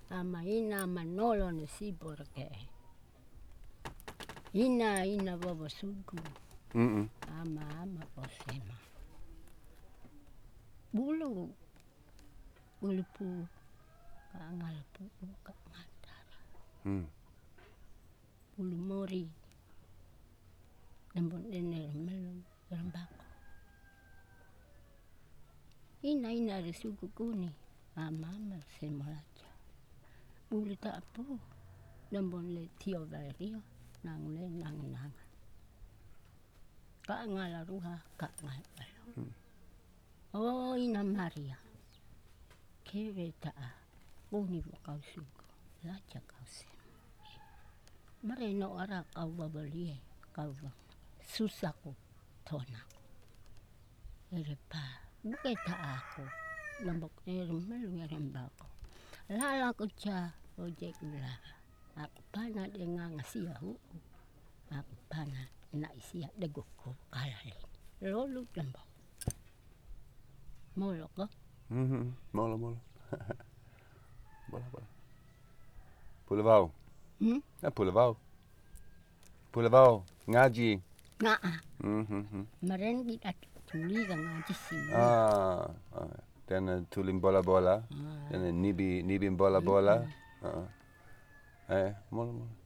Ama ina manolo nasi porque ina bobo suku ama posema bulu pu kangal pu kangatara bulu mori nembon denel melum rembako ina de suku kuni ama semolaca bulu tapu nembon le tio bario nang kangala ruha kangal oh ina Maria kewe taa uni kau suku laca kau sema mareno ara kau babalie kau susahku tonaku erepa buketa aku lambok melu rembako lala kuca ojek ulara aku pana dengan siahu aku pana na isia degoko kalali lolu lembok moloko Molo. Bola. Pulau. Pulau. Ngaji. Ngaa. Maren kita tuli ngaji sini. Dan tulim bola. Dan nibi bola. Molo.